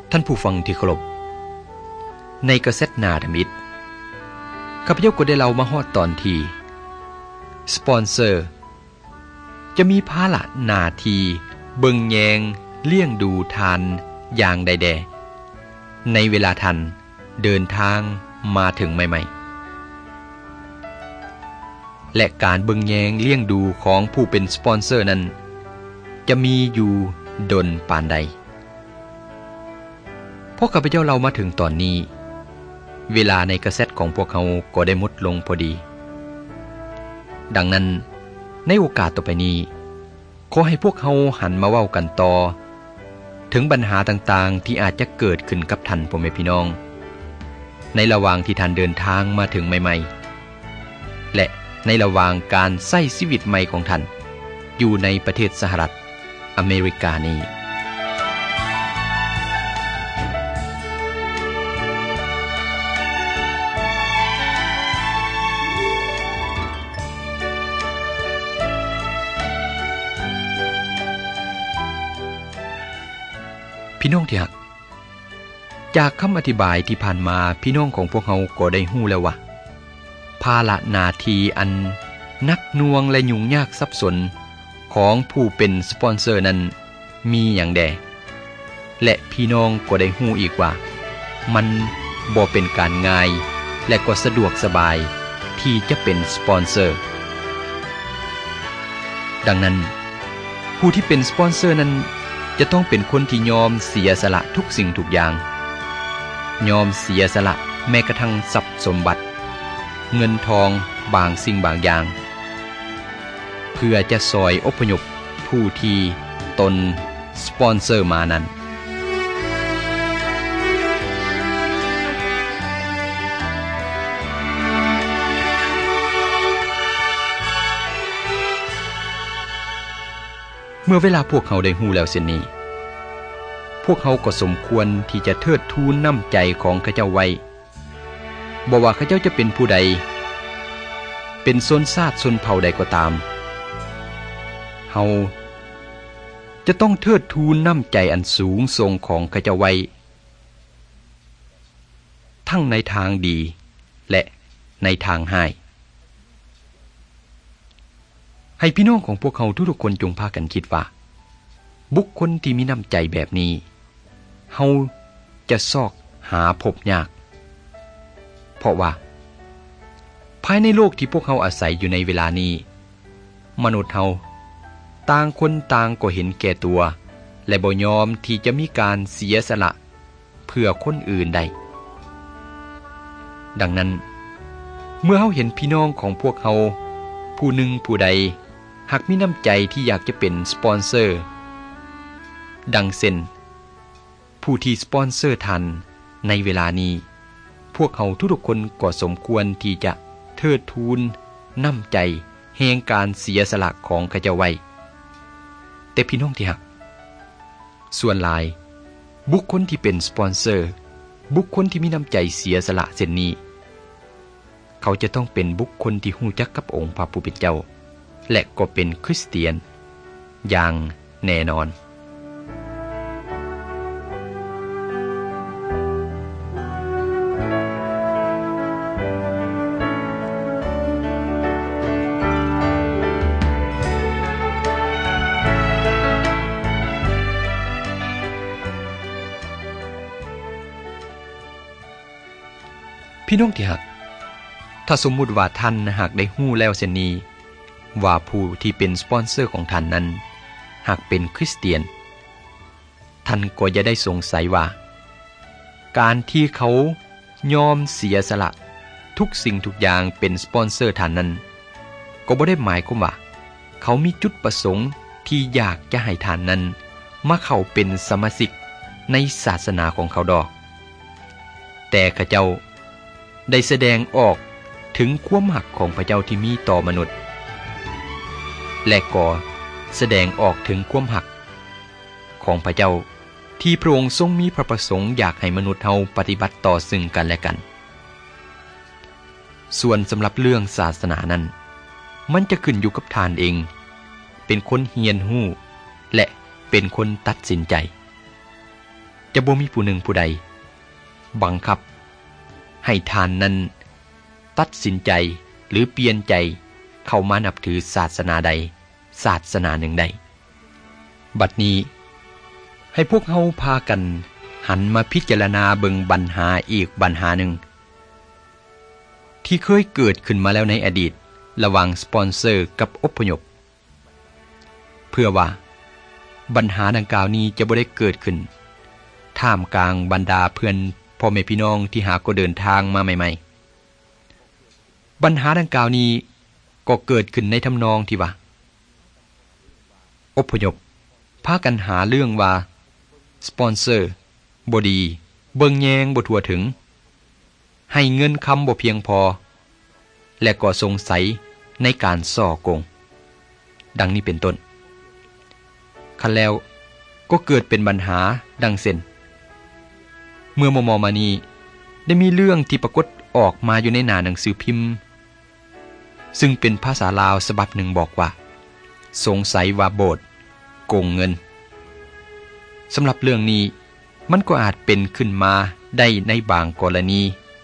ท่านผู้ฟังที่เคารพในกระแสนาธมิตรข้าพเจ้าก็ได้เล่ามาฮอดตอนที่สปอนเซอร์จะมีภาระหน้าที่เบิ่งแยงเลี้ยงดูทานอย่างใดๆในเวลาท่านเดินทางมาถึงใหม่ๆและการเบิ่งแยงเลี้ยงดูของผู้เป็นสปอนเซอร์นั้นจะมีอยู่ดนปานใดพวกข้าพเจ้าเรามาถึงตอนนี้เวลาในกระแสของพวกเขาก็ได้หมดลงพอดีดังนั้นในโอกาสต่อไปนี้ขอให้พวกเขาหันมาเว้ากันต่อถึงปัญหาต่างๆที่อาจจะเกิดขึ้นกับท่านพ่อแม่พี่น้องในระหว่างที่ท่านเดินทางมาถึงใหม่ๆและในระหว่างการใช้ชีวิตใหม่ของท่านอยู่ในประเทศสหรัฐอเมริกานี้พี่น้องที่รักจากคำอธิบายที่ผ่านมาพี่น้องของพวกเราก็ได้ฮู้แล้วว่าภาระหน้าที่อันหนักหน่วงและยุ่งยากซับซ้อนของผู้เป็นสปอนเซอร์นั้นมีอย่างใดและพี่น้องก็ได้ฮู้อีกว่ามันบ่เป็นการง่ายและก็สะดวกสบายที่จะเป็นสปอนเซอร์ดังนั้นผู้ที่เป็นสปอนเซอร์นั้นจะต้องเป็นคนที่ยอมเสียสละทุกสิ่งทุกอย่างยอมเสียสละแม้กระทั่งทรัพย์สมบัติเงินทองบางสิ่งบางอย่างเพื่อจะซอยอพยพผู้ที่ตนสปอนเซอร์มานั้นเมื่อเวลาพวกเขาได้ฮู้แล้วเช่นนี้พวกเขาก็สมควรที่จะเทิดทูนน้ำใจของข้าเจ้าไว้บ่ว่าข้าเจ้าจะเป็นผู้ใดเป็นชนชาติชนเผ่าใดก็ตามเฮาจะต้องเทิดทูนน้ำใจอันสูงส่งของข้าเจ้าไว้ทั้งในทางดีและในทางร้ายให้พี่น้องของพวกเขาทุกๆคนจงพากันคิดว่าบุคคลที่มีน้ำใจแบบนี้เฮาจะซอกหาพบยากเพราะว่าภายในโลกที่พวกเขาอาศัยอยู่ในเวลานี้มนุษย์เฮาต่างคนต่างก็เห็นแก่ตัวและบ่ยอมที่จะมีการเสียสละเพื่อคนอื่นใดดังนั้นเมื่อเฮาเห็นพี่น้องของพวกเขาผู้หนึ่งผู้ใดหากมีน้ำใจที่อยากจะเป็นสปอนเซอร์ดังเช่นผู้ที่สปอนเซอร์ทันในเวลานี้พวกเขาทุกคนก็สมควรที่จะเทิดทูนน้ำใจแห่งการเสียสละของข้าเจ้าไว้แต่พี่น้องที่รักส่วนหลายบุคคลที่เป็นสปอนเซอร์บุคคลที่มีน้ำใจเสียสละเช่นนี้เขาจะต้องเป็นบุคคลที่ฮู้จักกับองค์พระผู้เป็นเจ้าและก็เป็นคริสเตียนอย่างแน่นอนพี่น้องที่รักถ้าสมมุติว่าท่านหากได้ฮู้แล้วเช่นนี้ว่าผู้ที่เป็นสปอนเซอร์ของท่านนั้นหากเป็นคริสเตียนท่านก็จะได้สงสัยว่าการที่เขายอมเสียสละทุกสิ่งทุกอย่างเป็นสปอนเซอร์ท่านนั้นก็บ่ได้หมายความว่าเขามีจุดประสงค์ที่อยากจะให้ท่านนั้นมาเข้าเป็นสมาชิกในศาสนาของเขาดอกแต่ข้าเจ้าได้แสดงออกถึงความรักของพระเจ้าที่มีต่อมนุษย์และก็แสดงออกถึงความรักของพระเจ้าที่พระองค์ทรงมีพระประสงค์อยากให้มนุษย์เฮาปฏิบัติต่อซึ่งกันและกันส่วนสำหรับเรื่องศาสนานั้นมันจะขึ้นอยู่กับท่านเองเป็นคนเฮียนฮู้และเป็นคนตัดสินใจจะบ่มีผู้หนึ่งผู้ใดบังคับให้ทานนั้นตัดสินใจหรือเปลี่ยนใจเข้ามานับถือศาสนาใดศาสนาหนึ่งใดบัดนี้ให้พวกเฮาพากันหันมาพิจารณาเบิ่งปัญหาอีกปัญหาหนึ่งที่เคยเกิดขึ้นมาแล้วในอดีตระหว่างสปอนเซอร์กับอพยพเพื่อว่าปัญหาดังกล่าวนี้จะบ่ได้เกิดขึ้นท่ามกลางบรรดาเพื่อนพ่อแม่พี่น้องที่หาก็เดินทางมาใหม่ๆปัญหาดังกล่าวนี้ก็เกิดขึ้นในทำนองที่ว่าอพยพพากันหาเรื่องว่าสปอนเซอร์บ่ดีเบิ่งแยงบ่ทั่วถึงให้เงินคำบ่เพียงพอและก็สงสัยในการส่อโกงดังนี้เป็นต้นคันแล้วก็เกิดเป็นปัญหาดังเช่นเมื่อมอมานี้ได้มีเรื่องที่ปรากฏออกมาอยู่ในหน้าหนังสือพิมพ์ซึ่งเป็นภาษาลาวฉบับหนึ่งบอกว่าสงสัยว่าโบสถ์โกงเงินสำหรับเรื่องนี้มันก็อาจเป็นขึ้นมาได้ในบางกรณี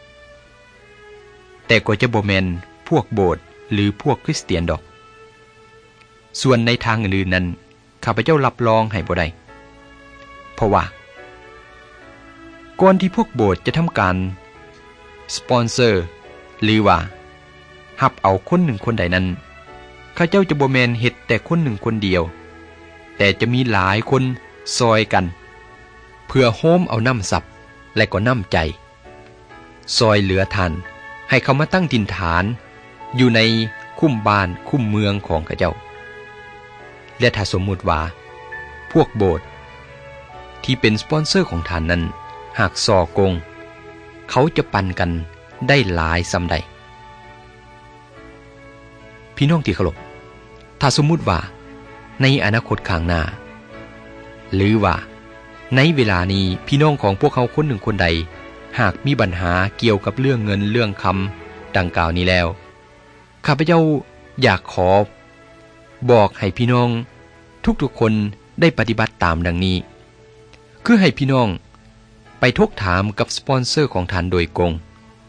แต่ก็จะบ่แม่นพวกโบสถ์หรือพวกคริสเตียนดอกส่วนในทางอื่นๆนั้นข้าพเจ้ารับรองให้บ่ได้เพราะว่าก่อนที่พวกโบสถ์จะทำการสปอนเซอร์หรือว่าหับเอาคนหนึ่งคนใดนั้นข้าเจ้าจะบ่แม่นเฮ็ดแต่คนหนึ่งคนเดียวแต่จะมีหลายคนซอยกันเพื่อโฮมเอาน้ำทรัพย์และก็น้ำใจซอยเหลือทันให้เขามาตั้งถิ่นฐานอยู่ในคุ้มบ้านคุ้มเมืองของข้าเจ้าและถ้าสมมุติว่าพวกโบสถ์ที่เป็นสปอนเซอร์ของท่านนั้นหากส่อโกงเขาจะปันกันได้หลายส่ำใดพี่น้องที่เคารพถ้าสมมุติว่าในอนาคตข้างหน้าหรือว่าในเวลานี้พี่น้องของพวกเขาคนหนึ่งคนใดหากมีปัญหาเกี่ยวกับเรื่องเงินเรื่องคำดังกล่าวนี้แล้วข้าพเจ้าอยากขอบอกให้พี่น้องทุกๆคนได้ปฏิบัติตามดังนี้คือให้พี่น้องไปทกถามกับสปอนเซอร์ของท่านโดยตรง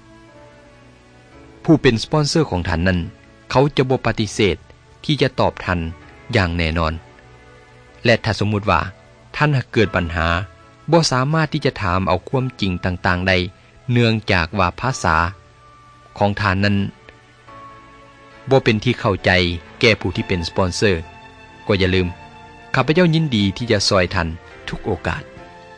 ผู้เป็นสปอนเซอร์ของท่านนั้นเขาจะบ่ปฏิเสธที่จะตอบท่านอย่างแน่นอนและถ้าสมมุติว่าท่านหากเกิดปัญหาบ่สามารถที่จะถามเอาความจริงต่างๆใดเนื่องจากว่าภาษาของท่านนั้นบ่เป็นที่เข้าใจแก่ผู้ที่เป็นสปอนเซอร์ก็อย่าลืมข้าพเจ้ายินดีที่จะซอยท่านทุกโอกาส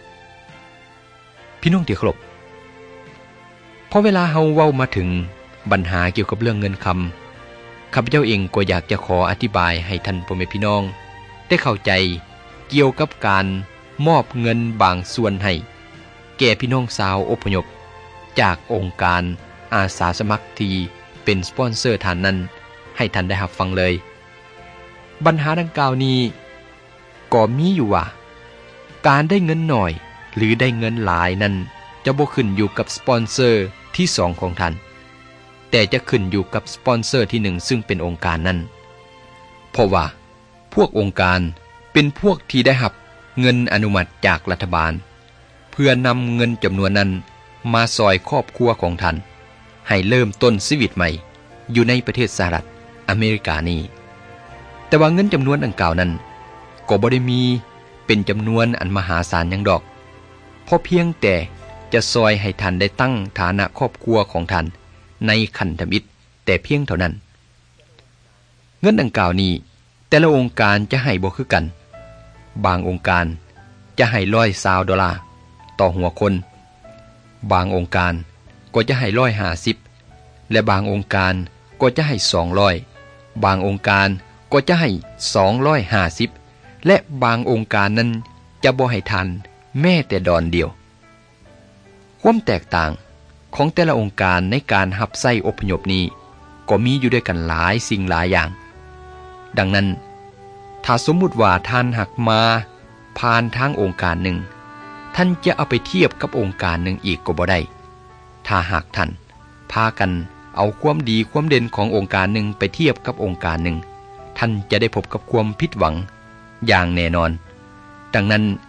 พี่น้องที่เคารพพอเวลาเฮาเว้ามาถึงปัญหาเกี่ยวกับเรื่องเงินคำข้าพเจ้าเองก็อยากจะขออธิบายให้ท่านพ่อแม่พี่น้องได้เข้าใจเกี่ยวกับการมอบเงินบางส่วนให้แก่พี่น้องชาวอพยพจากองค์การอาสาสมัครที่เป็นสปอนเซอร์ท่านนั้นให้ท่านได้รับฟังเลยปัญหาดังกล่าวนี้ก็มีอยู่ว่าการได้เงินหน่อยหรือได้เงินหลายนั้นจะบ่ขึ้นอยู่กับสปอนเซอร์ที่2ของท่านแต่จะขึ้นอยู่กับสปอนเซอร์ที่1ซึ่งเป็นองค์การนั้นเพราะว่าพวกองค์การเป็นพวกที่ได้รับเงินอนุมัติจากรัฐบาลเพื่อนำเงินจำนวนนั้นมาซอยครอบครัวของท่านให้เริ่มต้นชีวิตใหม่อยู่ในประเทศสหรัฐอเมริกานี้แต่ว่าเงินจำนวนดังกล่าวนั้นก็บ่ได้มีเป็นจำนวนอันมหาศาลหยังดอกเพราะเพียงแต่จะซอยให้ท่านได้ตั้งฐานะครอบครัวของท่านในขันธมิตรแต่เพียงเท่านั้นเงินดังกล่าวนี้แต่ละองค์การจะให้บ่คือกันบางองค์การจะให้$120ต่อหัวคนบางองค์การก็จะให้150และบางองค์การก็จะให้200บางองค์การก็จะให้250และบางองค์การนั้นจะบ่ให้ทันแม้แต่ดอนเดียวความแตกต่างของแต่ละองค์การในการรับใช้อพยพนี้ก็มีอยู่ด้วยกันหลายสิ่งหลายอย่างดังนั้นถ้าสมมุติว่าท่านหักมาผ่านทางองค์การหนึ่งท่านจะเอาไปเทียบกับองค์การหนึ่งอีกก็บ่ได้ถ้าหากท่านพากันเอาความดีความเด่นขององค์การหนึ่งไปเทียบกับองค์การหนึ่งท่านจะได้พบกับความผิดหวังอย่างแน่นอนดังนั้น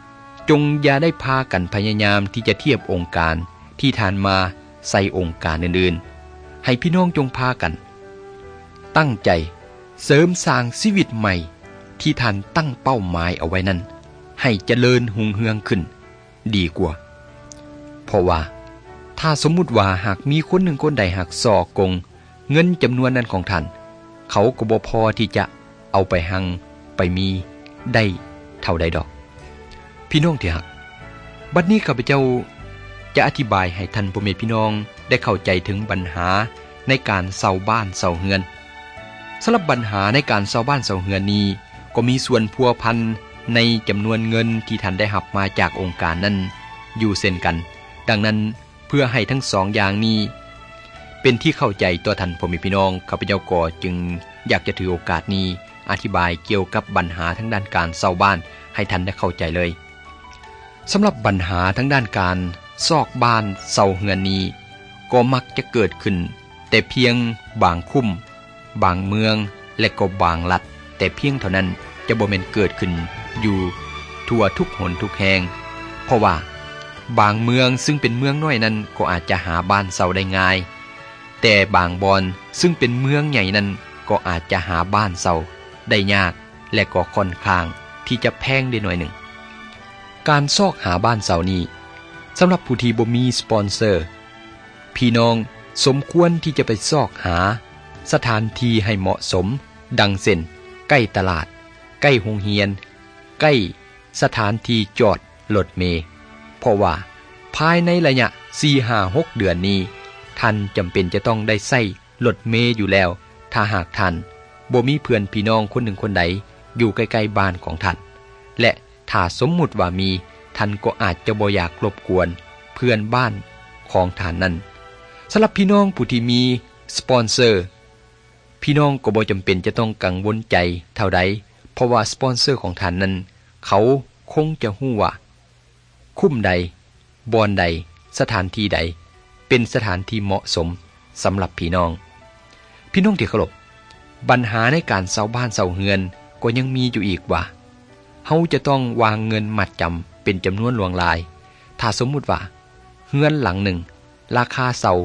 จงอย่าได้พากันพยายามที่จะเทียบองค์การที่ท่านมาใส่องค์การอื่นๆให้พี่น้องจงพากันตั้งใจเสริมสร้างชีวิตใหม่ที่ท่านตั้งเป้าหมายเอาไว้นั้นให้เจริญหุ่งเฮืองขึ้นดีกว่าเพราะว่าถ้าสมมุติว่าหากมีคนหนึ่งคนใดหากส่อกงเงินจำนวนนั้นของท่านเขาก็บ่พอที่จะเอาไปหังไปมีได้เท่าใดดอกพี่น้องที่รักบัดนี้ข้าพเจ้าจะอธิบายให้ท่านพ่อแม่พี่น้องได้เข้าใจถึงปัญหาในการเซาบ้านเซาเฮือนสำหรับปัญหาในการเซาบ้านเซาเฮือนนี้ก็มีส่วนพัวพันในจำนวนเงินที่ท่านได้รับมาจากองค์การนั้นอยู่เช่นกันดังนั้นเพื่อให้ทั้งสองอย่างนี้เป็นที่เข้าใจต่อท่านพ่อแม่พี่น้องข้าพเจ้าก็จึงอยากจะถือโอกาสนี้อธิบายเกี่ยวกับปัญหาทั้งด้านการเซาบ้านให้ท่านได้เข้าใจเลยสำหรับปัญหาทั้งด้านการซอกบ้านเซาเฮือนนี้ก็มักจะเกิดขึ้นแต่เพียงบางคุ้มบางเมืองและก็บางรัฐแต่เพียงเท่านั้นจะบ่แม่นเกิดขึ้นอยู่ทั่วทุกหนทุกแห่งเพราะว่าบางเมืองซึ่งเป็นเมืองน้อยนั้นก็อาจจะหาบ้านเซาได้ง่ายแต่บางบอนซึ่งเป็นเมืองใหญ่นั้นก็อาจจะหาบ้านเซาได้ยากและก็ค่อนข้างที่จะแพงได้หน่อยหนึ่งการซอกหาบ้านเซานี้สำหรับผู้ที่บ่มีสปอนเซอร์พี่น้องสมควรที่จะไปซอกหาสถานที่ให้เหมาะสมดังเช่นใกล้ตลาดใกล้โรงเรียนใกล้สถานที่จอดรถเมล์เพราะว่าภายในระยะ 4-5-6 เดือนนี้ท่านจำเป็นจะต้องได้ใช้รถเมล์อยู่แล้วถ้าหากท่านบ่มีเพื่อนพี่น้องคนหนึ่งคนใดอยู่ใกล้ๆบ้านของท่านและถ้าสมมุติว่ามีท่านก็อาจจะบ่อยากรบกวนเพื่อนบ้านของท่านนั้นสำหรับพี่น้องผู้ที่มีสปอนเซอร์พี่น้องก็บ่จำเป็นจะต้องกังวลใจเท่าใดเพราะว่าสปอนเซอร์ของท่านนั้นเขาคงจะฮู้ว่าคุ้มใดบอนใดสถานที่ใดเป็นสถานที่เหมาะสมสำหรับพี่น้องที่เคารพปัญหาในการเซาบ้านเซาเฮือนก็ยังมีอยู่อีกว่าเฮาจะต้องวางเงินมัดจำเป็นจำนวนหลวงหลายถ้าสมมุติว่าเฮือนหลังหนึ่งราคาเซา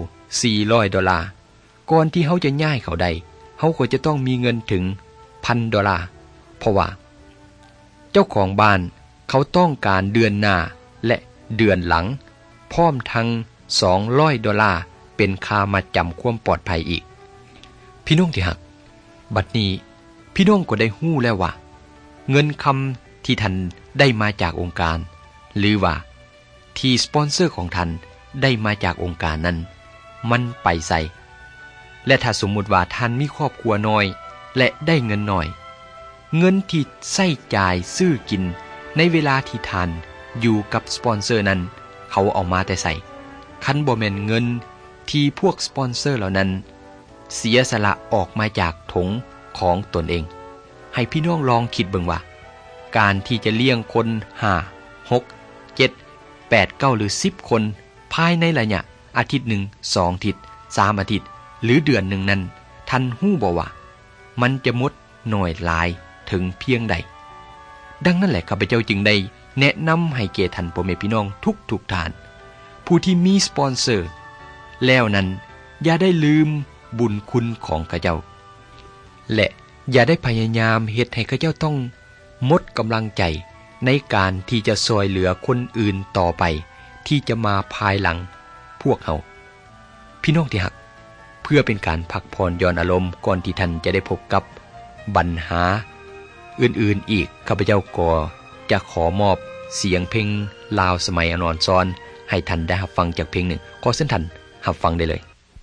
$400ก่อนที่เฮาจะย้ายเขาได้เฮาก็จะต้องมีเงินถึง$1,000เพราะว่าเจ้าของบ้านเขาต้องการเดือนหน้าและเดือนหลังพร้อมทั้ง$200เป็นค่ามัดจำความปลอดภัยอีกพี่น้องที่รักบัดนี้พี่น้องก็ได้ฮู้แล้วว่าเงินคำที่ท่านได้มาจากองค์การหรือว่าที่สปอนเซอร์ของท่านได้มาจากองค์การนั้นมันไปใส่และถ้าสมมุติว่าท่านมีครอบครัวน้อยและได้เงินน้อยเงินที่ใช้จ่ายซื้อกินในเวลาที่ท่านอยู่กับสปอนเซอร์นั้นเขาเอามาแต่ใส่คันบ่แม่นเงินที่พวกสปอนเซอร์เหล่านั้นเสียสละออกมาจากถุงของตนเองให้พี่น้องลองคิดเบิ่งว่าการที่จะเลี้ยงคน5 6 7 8 9หรือ10คนภายในระยะอาทิตย์หนึ่ง2อาทิตย์3อาทิตย์หรือเดือนหนึ่งนั้นท่านฮู้บ่ว่ามันจะหมดหน่อยหลายถึงเพียงใดดังนั้นแหละข้าพเจ้าจึงได้แนะนำให้แก่ท่านพ่อแม่พี่น้องทุกท่านผู้ที่มีสปอนเซอร์แล้วนั้นอย่าได้ลืมบุญคุณของข้าเจ้าและอย่าได้พยายามเฮ็ดให้ข้าเจ้าต้องหมดกำลังใจในการที่จะช่วยเหลือคนอื่นต่อไปที่จะมาภายหลังพวกเขาพี่น้องที่รักเพื่อเป็นการพักผ่อนหย่อนอารมณ์ก่อนที่ท่านจะได้พบกับปัญหาอื่นๆอีกข้าพเจ้าก็จะขอมอบเสียงเพลงลาวสมัยอนอนซ้อนให้ท่านได้รับฟังจากเพลงหนึ่งขอเส้นท่านรับฟังได้เลย